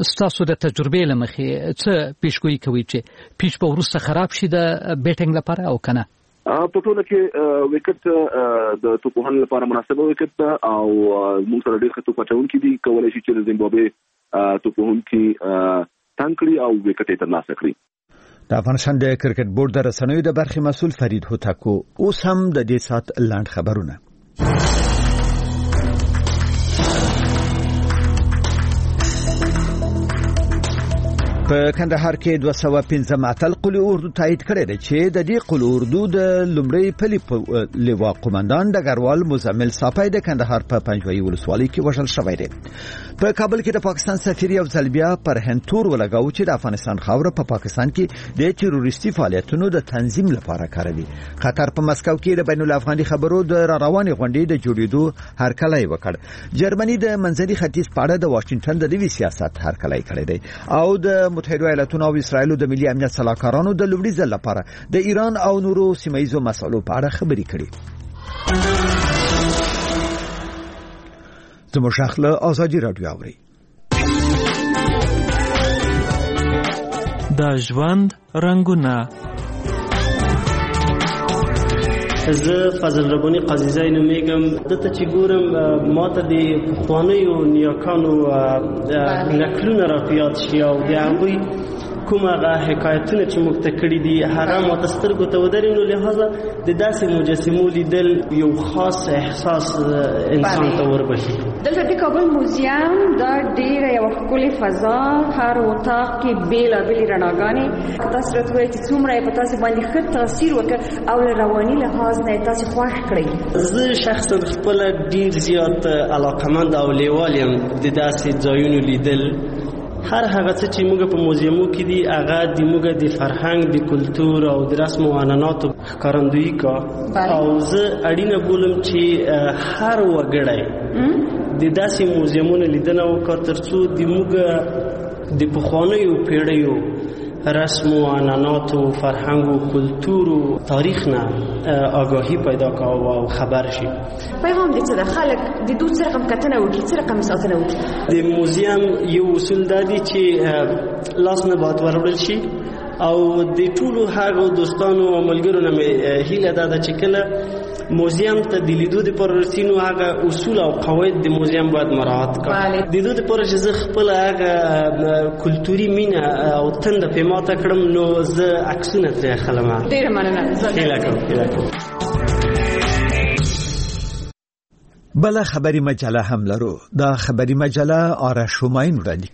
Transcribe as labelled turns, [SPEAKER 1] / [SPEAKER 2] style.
[SPEAKER 1] ستاسو د تجربې لمخې څه پیشګویي کوي چې پیچ په وروسته خراب شي د بیټینګ لپاره او کنه؟
[SPEAKER 2] په ټوله کې وکټ د توپوهنې لپاره مناسبه وکټ او موږ سره ډېر ښه توپ اچونکي دي، کولی شي چې د زیمبابوې توپوهونکي تنګ کړي او وکټ یې ترلاسه کړي.
[SPEAKER 3] د افغانستان د کرکټ بورډ د رسنیو د برخې مسؤل فرید هوتکو اوس هم د دې سات لاند خبرونه. په کندهار کې 215 اتل قلی اردو تایید کړی دی چې د دې قلی اردو د لومړی پلي لواء قومندان ډګروال مزمل صافی د کندهار په پنجوایي ولسوالۍ کې وژل شوی دی. په کابل کې د پاکستان سفیر یو ځل بیا پر هندتور ولګاو چې د افغانستان خاوره په پاکستان کې د تروریستي فعالیتونو د تنظیم لپاره کاروي. قطر په مسکو کې د بین الافغاني خبرو د رواني غونډې د جوړېدو هرکلی وکړ. جرمني د منځني ختیځ په اړه د واشنگټن د نوي سیاست هرکلی کړی دی او د متحده ایالاتونو او اسرائیل د ملي امنیت صلاحکارانو د لومړي ځل لپاره د ایران او نورو سیمه‌یزو مسایلو په اړه خبرې کړې. زموږ شاخله آزادي رادیو اوري.
[SPEAKER 4] د ژوند رنگونه.
[SPEAKER 5] زه فضل رباني قاضي نومیږم. دته چې ګورم ماته د پخوانیو نیاکانو نکلونه را یاد شي او د هغوی کوم هغه حکایتونه چې موږ ته کړي دي هغه ماته سترګو ته ودرېږي. نو لهذا د داسې مجسمو لیدل یو خاص احساس انسان ته وربخي.
[SPEAKER 6] دلته د کابل موزیم دا ډېره یو ښکلې فضا، هر اتاق کې بېلابېلې رڼاګانې. تاسو راته وایئ چې څومره یې په تاسې باندې ښه تاثیر وکړ او له رواني لحاظ نه یې تاسې خوښ کړئ؟
[SPEAKER 5] زه شخصا خپله ډېر زیات علاقمند او لیوال یم د داسې ځایونو لیدل. هر هغه څه چې موږ په موزیمو کې دي هغه د موږ د فرهنګ، د کلتور او د رسم او عنعناتو ښکارندویي کا او زه اړینه بولم چې هر وګړی د داسې موزیمونو لیدنه وکړي ترڅو د موږ د پخوانیو پیړیو رسم و عنعنات و فرهنگ و کلتور و تاریخ نه آگاهی پیدا که و خبر شي.
[SPEAKER 6] پیغام دې څه ده؟ خلک د دوی څه رقم کتنه وکړي، څه رقم ساتنه وکړي؟
[SPEAKER 5] د موزیم یو اصول دا دی چې لاس نه باید وروړل شي او د ټولو هغو دوستانو او ملګرو نه مې هیله دا ده چې کله موزیم ته د لیدو دپاره رسي نو هغه اصول او قواعد د موزیم باید مراعات کړي. د دې دپاره چې زه خپله هغه کلتوري مینه او تنده پې ماته کړم نو زه عکسونه ترې اخلم.
[SPEAKER 6] ډېره مننه.
[SPEAKER 5] هیله کوم.
[SPEAKER 3] بله خبری مجله هم لرو. دا خبری مجله آرش هماین وړاندې